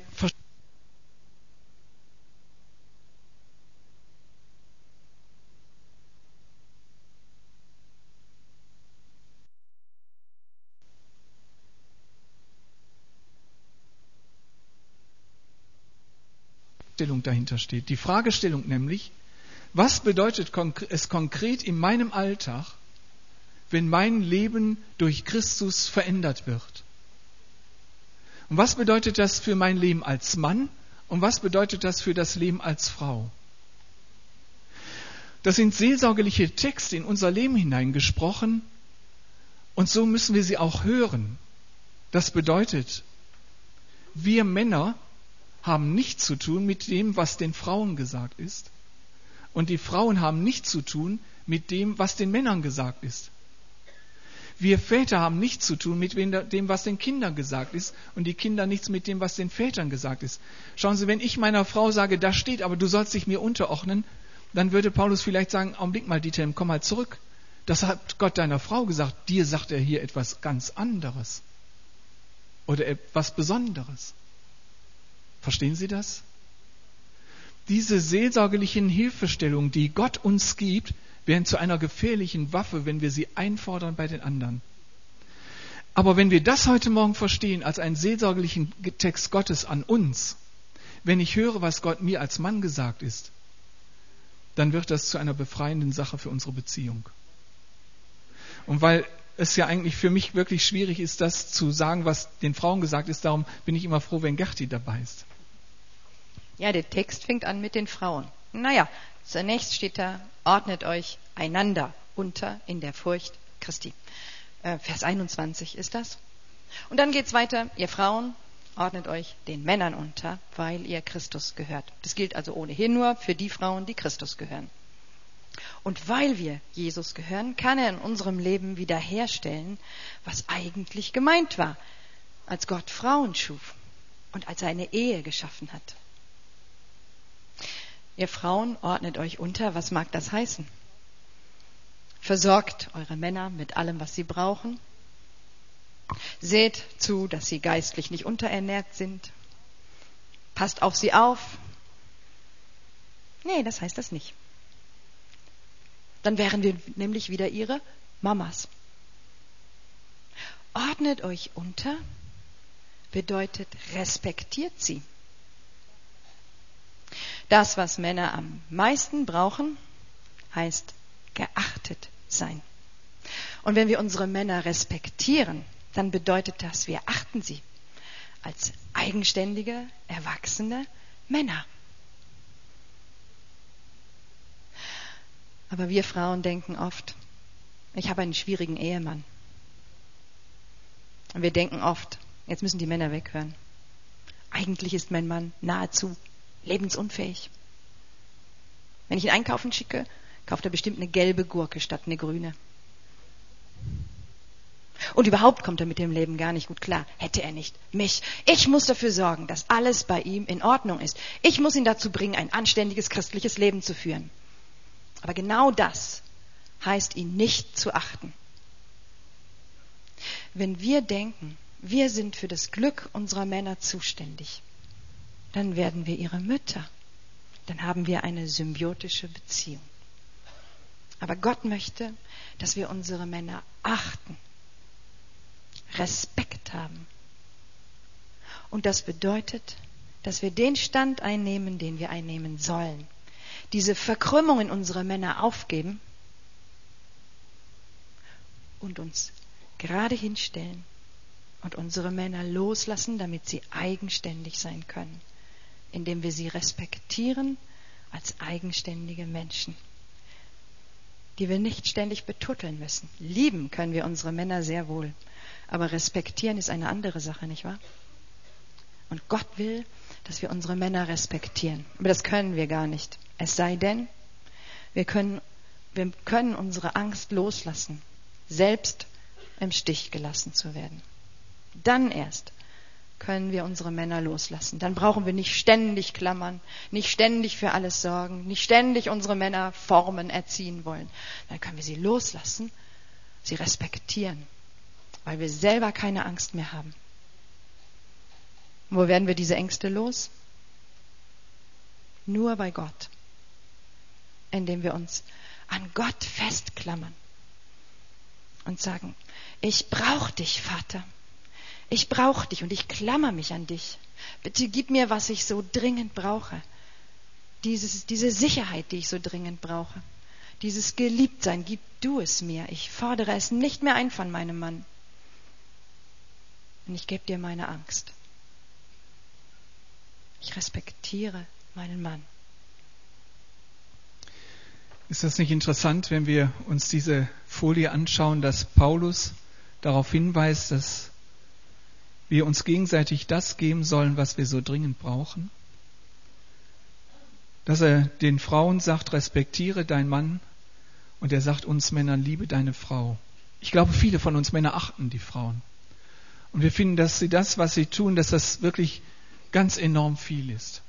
Fragestellung dahinter steht. Die Fragestellung nämlich, was bedeutet es konkret in meinem Alltag, wenn mein Leben durch Christus verändert wird? Und was bedeutet das für mein Leben als Mann und was bedeutet das für das Leben als Frau? Das sind seelsorgerliche Texte in unser Leben hineingesprochen, Und so müssen wir sie auch hören. Das bedeutet, wir Männer haben nichts zu tun mit dem, was den Frauen gesagt ist. Und die Frauen haben nichts zu tun mit dem, was den Männern gesagt ist. Wir Väter haben nichts zu tun mit dem, was den Kindern gesagt ist. Und die Kinder nichts mit dem, was den Vätern gesagt ist. Schauen Sie, wenn ich meiner Frau sage, da steht, aber du sollst dich mir unterordnen, dann würde Paulus vielleicht sagen, Augenblick mal, Dieter, komm mal zurück. Das hat Gott deiner Frau gesagt. Dir sagt er hier etwas ganz anderes. Oder etwas Besonderes. Verstehen Sie das? Diese seelsorgerlichen Hilfestellungen, die Gott uns gibt, werden zu einer gefährlichen Waffe, wenn wir sie einfordern bei den anderen. Aber wenn wir das heute Morgen verstehen als einen seelsorgerlichen Text Gottes an uns, wenn ich höre, was Gott mir als Mann gesagt ist, dann wird das zu einer befreienden Sache für unsere Beziehung. Und weil es ja eigentlich für mich wirklich schwierig ist, das zu sagen, was den Frauen gesagt ist, darum bin ich immer froh, wenn Gerti dabei ist. Ja, der Text fängt an mit den Frauen. Naja, zunächst steht da, ordnet euch einander unter in der Furcht Christi. Äh, Vers einundzwanzig ist das. Und dann geht's weiter, ihr Frauen, ordnet euch den Männern unter, weil ihr Christus gehört. Das gilt also ohnehin nur für die Frauen, die Christus gehören. Und weil wir Jesus gehören, kann er in unserem Leben wiederherstellen, was eigentlich gemeint war, als Gott Frauen schuf und als er eine Ehe geschaffen hat. Ihr Frauen, ordnet euch unter, was mag das heißen? Versorgt eure Männer mit allem, was sie brauchen. Seht zu, dass sie geistlich nicht unterernährt sind. Passt auf sie auf. Nee, das heißt das nicht. Dann wären wir nämlich wieder ihre Mamas. Ordnet euch unter bedeutet, respektiert sie. Das, was Männer am meisten brauchen, heißt geachtet sein. Und wenn wir unsere Männer respektieren, dann bedeutet das, wir achten sie als eigenständige, erwachsene Männer. Aber wir Frauen denken oft, ich habe einen schwierigen Ehemann. Und wir denken oft, jetzt müssen die Männer weghören. Eigentlich ist mein Mann nahezu lebensunfähig. Wenn ich ihn einkaufen schicke, kauft er bestimmt eine gelbe Gurke statt eine grüne. Und überhaupt kommt er mit dem Leben gar nicht gut klar. Hätte er nicht mich. Ich muss dafür sorgen, dass alles bei ihm in Ordnung ist. Ich muss ihn dazu bringen, ein anständiges christliches Leben zu führen. Aber genau das heißt, ihn nicht zu achten. Wenn wir denken, wir sind für das Glück unserer Männer zuständig, dann werden wir ihre Mütter. Dann haben wir eine symbiotische Beziehung. Aber Gott möchte, dass wir unsere Männer achten, Respekt haben. Und das bedeutet, dass wir den Stand einnehmen, den wir einnehmen sollen. Diese Verkrümmung in unsere Männer aufgeben und uns gerade hinstellen und unsere Männer loslassen, damit sie eigenständig sein können, indem wir sie respektieren als eigenständige Menschen, die wir nicht ständig betutteln müssen. Lieben können wir unsere Männer sehr wohl, aber respektieren ist eine andere Sache, nicht wahr? Und Gott will, dass wir unsere Männer respektieren. Aber das können wir gar nicht. Es sei denn, wir können, wir können unsere Angst loslassen, selbst im Stich gelassen zu werden. Dann erst können wir unsere Männer loslassen. Dann brauchen wir nicht ständig klammern, nicht ständig für alles sorgen, nicht ständig unsere Männer formen, erziehen wollen. Dann können wir sie loslassen, sie respektieren, weil wir selber keine Angst mehr haben. Wo werden wir diese Ängste los? Nur bei Gott, indem wir uns an Gott festklammern und sagen, ich brauche dich, Vater. Ich brauche dich und ich klammer mich an dich. Bitte gib mir, was ich so dringend brauche. Dieses, diese Sicherheit, die ich so dringend brauche. Dieses Geliebtsein, gib du es mir. Ich fordere es nicht mehr ein von meinem Mann. Und ich gebe dir meine Angst. Ich respektiere meinen Mann. Ist das nicht interessant, wenn wir uns diese Folie anschauen, dass Paulus darauf hinweist, dass wir uns gegenseitig das geben sollen, was wir so dringend brauchen. Dass er den Frauen sagt, respektiere deinen Mann, und er sagt uns Männern, liebe deine Frau. Ich glaube, viele von uns Männer achten die Frauen. Und wir finden, dass sie das, was sie tun, dass das wirklich ganz enorm viel ist.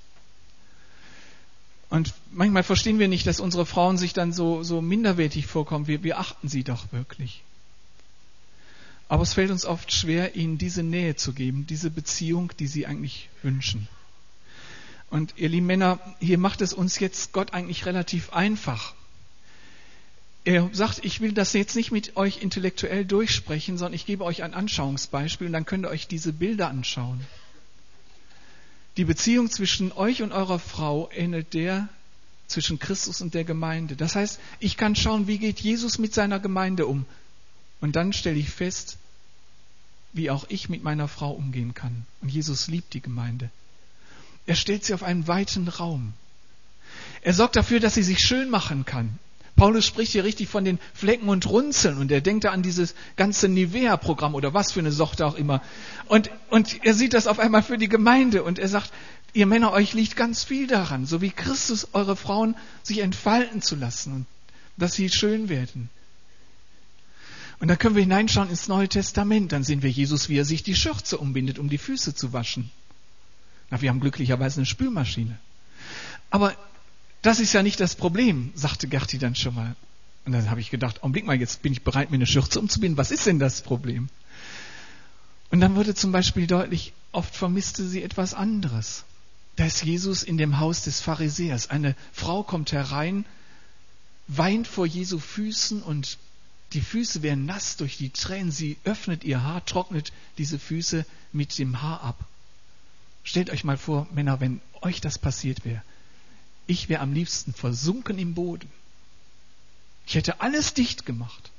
Und manchmal verstehen wir nicht, dass unsere Frauen sich dann so, so minderwertig vorkommen. Wir, wir achten sie doch wirklich. Aber es fällt uns oft schwer, ihnen diese Nähe zu geben, diese Beziehung, die sie eigentlich wünschen. Und ihr lieben Männer, hier macht es uns jetzt Gott eigentlich relativ einfach. Er sagt, ich will das jetzt nicht mit euch intellektuell durchsprechen, sondern ich gebe euch ein Anschauungsbeispiel und dann könnt ihr euch diese Bilder anschauen. Die Beziehung zwischen euch und eurer Frau ähnelt der zwischen Christus und der Gemeinde. Das heißt, ich kann schauen, wie geht Jesus mit seiner Gemeinde um. Und dann stelle ich fest, wie auch ich mit meiner Frau umgehen kann. Und Jesus liebt die Gemeinde. Er stellt sie auf einen weiten Raum. Er sorgt dafür, dass sie sich schön machen kann. Paulus spricht hier richtig von den Flecken und Runzeln und er denkt da an dieses ganze Nivea-Programm oder was für eine Sorte auch immer. Und, und er sieht das auf einmal für die Gemeinde und er sagt, ihr Männer, euch liegt ganz viel daran, so wie Christus eure Frauen sich entfalten zu lassen und dass sie schön werden. Und dann können wir hineinschauen ins Neue Testament, dann sehen wir Jesus, wie er sich die Schürze umbindet, um die Füße zu waschen. Na, wir haben glücklicherweise eine Spülmaschine. Aber das ist ja nicht das Problem, sagte Gerti dann schon mal. Und dann habe ich gedacht, Augenblick mal, jetzt bin ich bereit, mir eine Schürze umzubinden. Was ist denn das Problem? Und dann wurde zum Beispiel deutlich, oft vermisste sie etwas anderes. Da ist Jesus in dem Haus des Pharisäers. Eine Frau kommt herein, weint vor Jesu Füßen und die Füße werden nass durch die Tränen. Sie öffnet ihr Haar, trocknet diese Füße mit dem Haar ab. Stellt euch mal vor, Männer, wenn euch das passiert wäre. Ich wäre am liebsten versunken im Boden. Ich hätte alles dicht gemacht.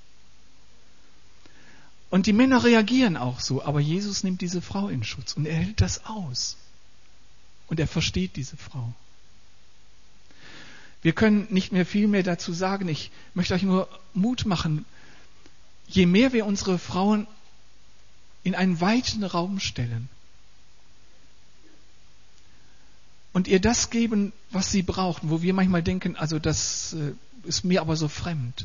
Und die Männer reagieren auch so, aber Jesus nimmt diese Frau in Schutz und er hält das aus. Und er versteht diese Frau. Wir können nicht mehr viel mehr dazu sagen. Ich möchte euch nur Mut machen. Je mehr wir unsere Frauen in einen weiten Raum stellen und ihr das geben, was sie brauchen, wo wir manchmal denken, also das ist mir aber so fremd.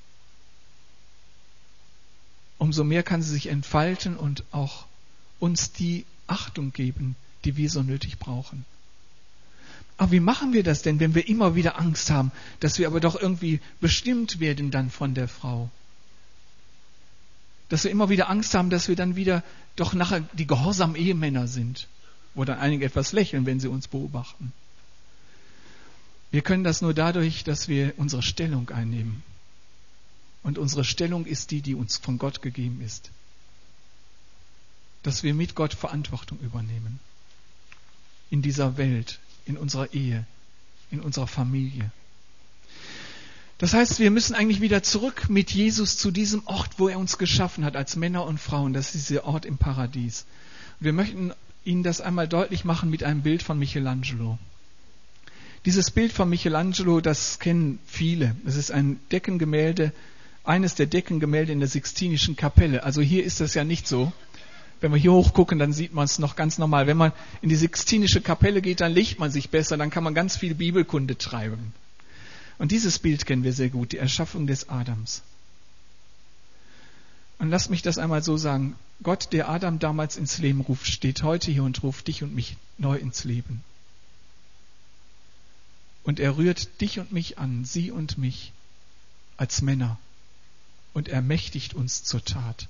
Umso mehr kann sie sich entfalten und auch uns die Achtung geben, die wir so nötig brauchen. Aber wie machen wir das denn, wenn wir immer wieder Angst haben, dass wir aber doch irgendwie bestimmt werden dann von der Frau? Dass wir immer wieder Angst haben, dass wir dann wieder doch nachher die gehorsamen Ehemänner sind, wo dann einige etwas lächeln, wenn sie uns beobachten. Wir können das nur dadurch, dass wir unsere Stellung einnehmen. Und unsere Stellung ist die, die uns von Gott gegeben ist. Dass wir mit Gott Verantwortung übernehmen. In dieser Welt, in unserer Ehe, in unserer Familie. Das heißt, wir müssen eigentlich wieder zurück mit Jesus zu diesem Ort, wo er uns geschaffen hat, als Männer und Frauen. Das ist dieser Ort im Paradies. Wir möchten Ihnen das einmal deutlich machen mit einem Bild von Michelangelo. Dieses Bild von Michelangelo, das kennen viele. Es ist ein Deckengemälde, eines der Deckengemälde in der Sixtinischen Kapelle. Also hier ist das ja nicht so. Wenn wir hier hochgucken, dann sieht man es noch ganz normal. Wenn man in die Sixtinische Kapelle geht, dann liegt man sich besser, dann kann man ganz viel Bibelkunde treiben. Und dieses Bild kennen wir sehr gut, die Erschaffung des Adams. Und lasst mich das einmal so sagen. Gott, der Adam damals ins Leben ruft, steht heute hier und ruft dich und mich neu ins Leben. Und er rührt dich und mich an, sie und mich, als Männer. Und ermächtigt uns zur Tat.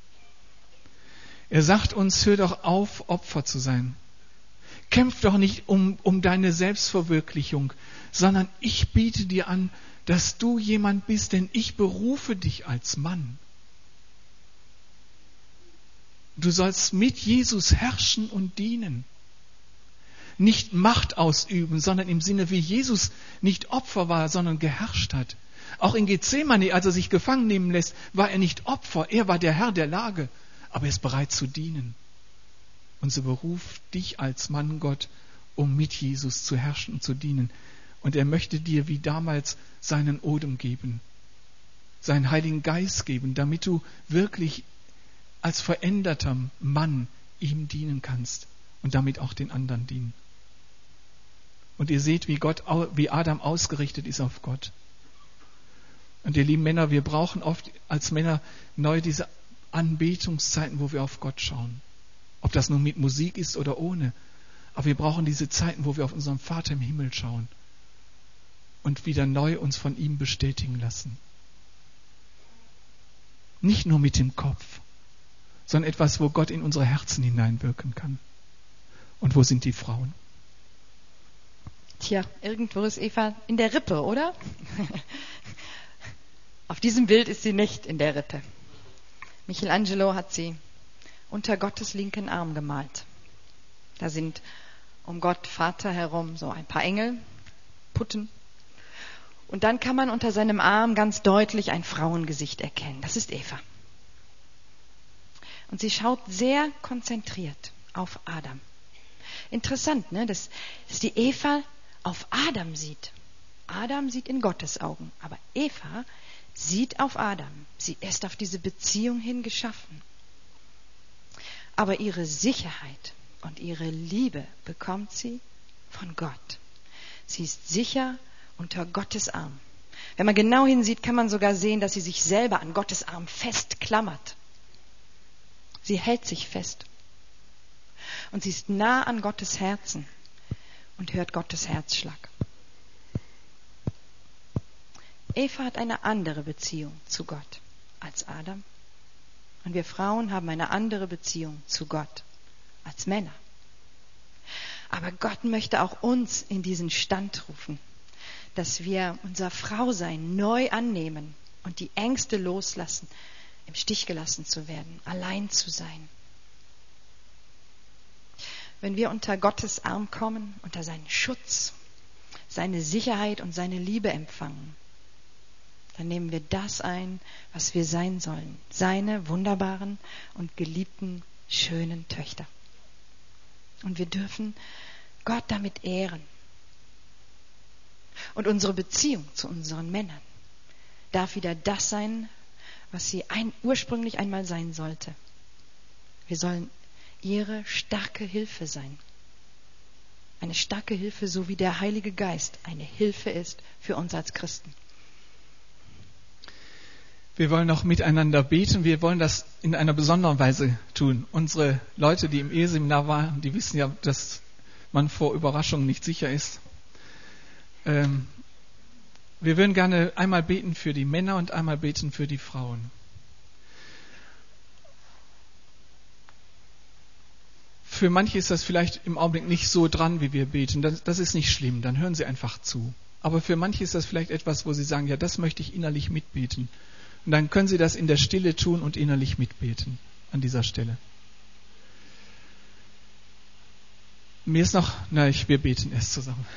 Er sagt uns, hör doch auf, Opfer zu sein. Kämpf doch nicht um, um deine Selbstverwirklichung, sondern ich biete dir an, dass du jemand bist, denn ich berufe dich als Mann. Du sollst mit Jesus herrschen und dienen. Nicht Macht ausüben, sondern im Sinne, wie Jesus nicht Opfer war, sondern geherrscht hat. Auch in Gethsemane, als er sich gefangen nehmen lässt, war er nicht Opfer, er war der Herr der Lage. Aber er ist bereit zu dienen. Und so beruft dich als Mann Gott, um mit Jesus zu herrschen und zu dienen. Und er möchte dir wie damals seinen Odem geben. seinen Heiligen Geist geben, damit du wirklich als veränderter Mann ihm dienen kannst und damit auch den anderen dienen. Und ihr seht, wie Gott, wie Adam ausgerichtet ist auf Gott. Und ihr lieben Männer, wir brauchen oft als Männer neu diese Anbetungszeiten, wo wir auf Gott schauen. Ob das nun mit Musik ist oder ohne. Aber wir brauchen diese Zeiten, wo wir auf unseren Vater im Himmel schauen und wieder neu uns von ihm bestätigen lassen. Nicht nur mit dem Kopf, sondern etwas, wo Gott in unsere Herzen hineinwirken kann. Und wo sind die Frauen? Tja, irgendwo ist Eva in der Rippe, oder? Auf diesem Bild ist sie nicht in der Rippe. Michelangelo hat sie unter Gottes linken Arm gemalt. Da sind um Gott Vater herum so ein paar Engel, Putten. Und dann kann man unter seinem Arm ganz deutlich ein Frauengesicht erkennen. Das ist Eva. Und sie schaut sehr konzentriert auf Adam. Interessant, ne? dass, dass die Eva auf Adam sieht. Adam sieht in Gottes Augen, aber Eva sieht auf Adam. Sie ist auf diese Beziehung hin geschaffen. Aber ihre Sicherheit und ihre Liebe bekommt sie von Gott. Sie ist sicher unter Gottes Arm. Wenn man genau hinsieht, kann man sogar sehen, dass sie sich selber an Gottes Arm festklammert. Sie hält sich fest. Und sie ist nah an Gottes Herzen und hört Gottes Herzschlag. Eva hat eine andere Beziehung zu Gott als Adam. Und wir Frauen haben eine andere Beziehung zu Gott als Männer. Aber Gott möchte auch uns in diesen Stand rufen, dass wir unser Frausein neu annehmen und die Ängste loslassen, im Stich gelassen zu werden, allein zu sein. Wenn wir unter Gottes Arm kommen, unter seinen Schutz, seine Sicherheit und seine Liebe empfangen, dann nehmen wir das ein, was wir sein sollen. Seine wunderbaren und geliebten, schönen Töchter. Und wir dürfen Gott damit ehren. Und unsere Beziehung zu unseren Männern darf wieder das sein, was sie ein, ursprünglich einmal sein sollte. Wir sollen ihre starke Hilfe sein. Eine starke Hilfe, so wie der Heilige Geist eine Hilfe ist für uns als Christen. Wir wollen auch miteinander beten. Wir wollen das in einer besonderen Weise tun. Unsere Leute, die im Eheseminar waren, die wissen ja, dass man vor Überraschungen nicht sicher ist. Ähm, wir würden gerne einmal beten für die Männer und einmal beten für die Frauen. Für manche ist das vielleicht im Augenblick nicht so dran, wie wir beten. Das, das ist nicht schlimm, dann hören sie einfach zu. Aber für manche ist das vielleicht etwas, wo sie sagen, ja, das möchte ich innerlich mitbeten. Und dann können Sie das in der Stille tun und innerlich mitbeten an dieser Stelle. Mir ist noch, na, ich, wir beten erst zusammen.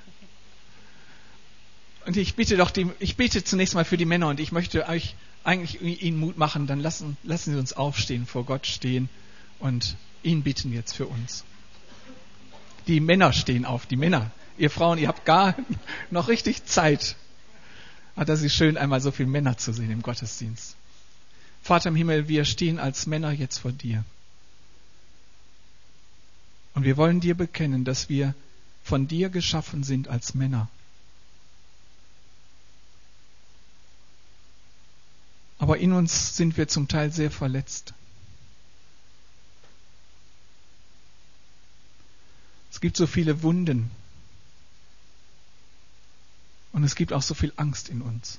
Und ich bitte doch, die, ich bete zunächst mal für die Männer und ich möchte euch eigentlich ihnen Mut machen, dann lassen, lassen Sie uns aufstehen, vor Gott stehen und ihn bitten jetzt für uns. Die Männer stehen auf, die Männer. Ihr Frauen, ihr habt gar noch richtig Zeit. Ah, das ist schön, einmal so viele Männer zu sehen im Gottesdienst. Vater im Himmel, wir stehen als Männer jetzt vor dir. Und wir wollen dir bekennen, dass wir von dir geschaffen sind als Männer. Aber in uns sind wir zum Teil sehr verletzt. Es gibt so viele Wunden. Und es gibt auch so viel Angst in uns.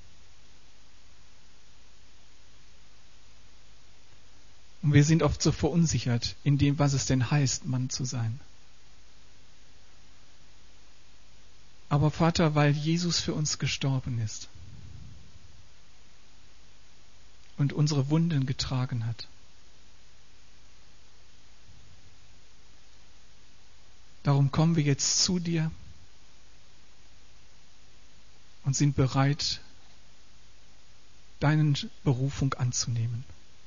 Und wir sind oft so verunsichert in dem, was es denn heißt, Mann zu sein. Aber Vater, weil Jesus für uns gestorben ist und unsere Wunden getragen hat, darum kommen wir jetzt zu dir und sind bereit, deine Berufung anzunehmen.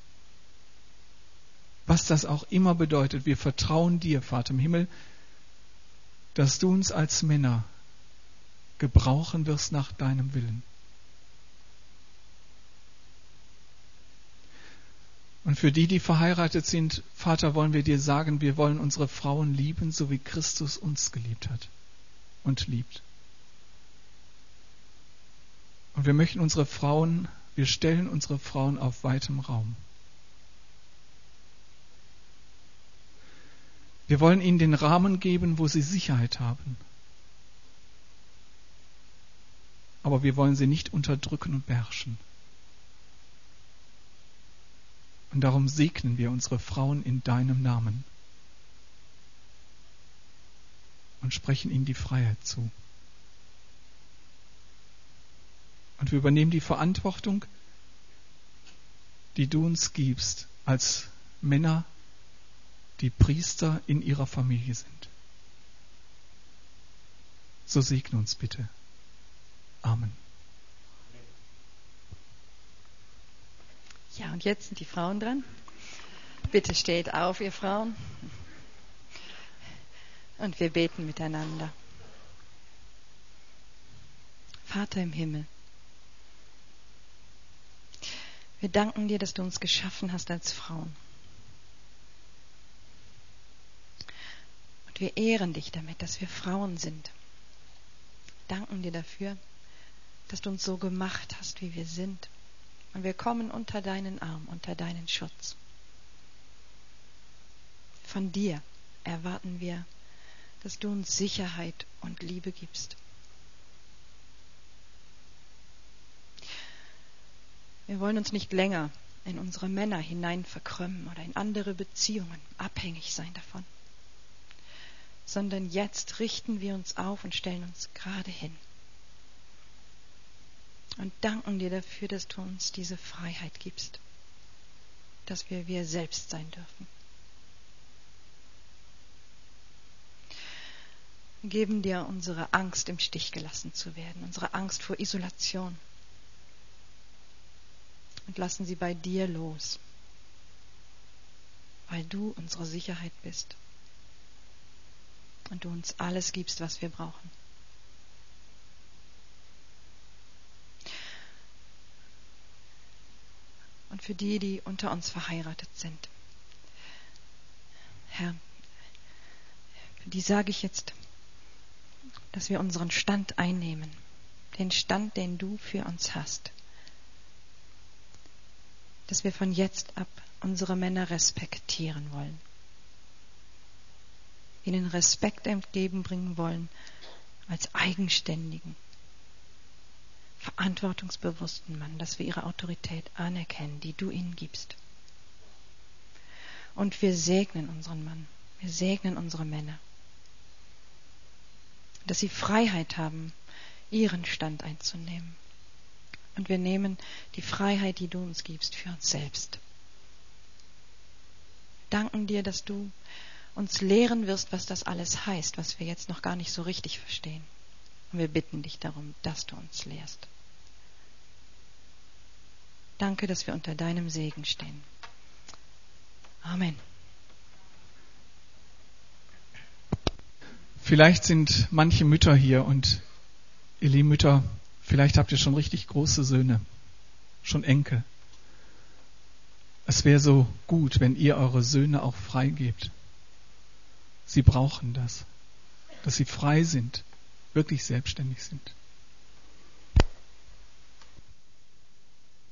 Was das auch immer bedeutet, wir vertrauen dir, Vater im Himmel, dass du uns als Männer gebrauchen wirst nach deinem Willen. Und für die, die verheiratet sind, Vater, wollen wir dir sagen, wir wollen unsere Frauen lieben, so wie Christus uns geliebt hat und liebt. Und wir möchten unsere Frauen, wir stellen unsere Frauen auf weitem Raum. Wir wollen ihnen den Rahmen geben, wo sie Sicherheit haben. Aber wir wollen sie nicht unterdrücken und beherrschen. Und darum segnen wir unsere Frauen in deinem Namen und sprechen ihnen die Freiheit zu. Und wir übernehmen die Verantwortung, die du uns gibst, als Männer, die Priester in ihrer Familie sind. So segne uns bitte. Amen. Ja, und jetzt sind die Frauen dran. Bitte steht auf, ihr Frauen. Und wir beten miteinander. Vater im Himmel, wir danken dir, dass du uns geschaffen hast als Frauen. Und wir ehren dich damit, dass wir Frauen sind. Danken dir dafür, dass du uns so gemacht hast, wie wir sind. Und wir kommen unter deinen Arm, unter deinen Schutz. Von dir erwarten wir, dass du uns Sicherheit und Liebe gibst. Wir wollen uns nicht länger in unsere Männer hinein verkrümmen oder in andere Beziehungen abhängig sein davon, sondern jetzt richten wir uns auf und stellen uns gerade hin. Und danken dir dafür, dass du uns diese Freiheit gibst, dass wir wir selbst sein dürfen. Wir geben dir unsere Angst, im Stich gelassen zu werden, unsere Angst vor Isolation. Und lassen sie bei dir los, weil du unsere Sicherheit bist und du uns alles gibst, was wir brauchen. Und für die, die unter uns verheiratet sind, Herr, für die sage ich jetzt, dass wir unseren Stand einnehmen, den Stand, den du für uns hast, dass wir von jetzt ab unsere Männer respektieren wollen, ihnen Respekt entgegenbringen wollen als eigenständigen, verantwortungsbewussten Mann, dass wir ihre Autorität anerkennen, die du ihnen gibst. Und wir segnen unseren Mann, wir segnen unsere Männer, dass sie Freiheit haben, ihren Stand einzunehmen. Und wir nehmen die Freiheit, die du uns gibst, für uns selbst. Danken dir, dass du uns lehren wirst, was das alles heißt, was wir jetzt noch gar nicht so richtig verstehen. Und wir bitten dich darum, dass du uns lehrst. Danke, dass wir unter deinem Segen stehen. Amen. Vielleicht sind manche Mütter hier und ihr lieben Mütter, vielleicht habt ihr schon richtig große Söhne, schon Enkel. Es wäre so gut, wenn ihr eure Söhne auch freigebt. Sie brauchen das, dass sie frei sind, wirklich selbstständig sind.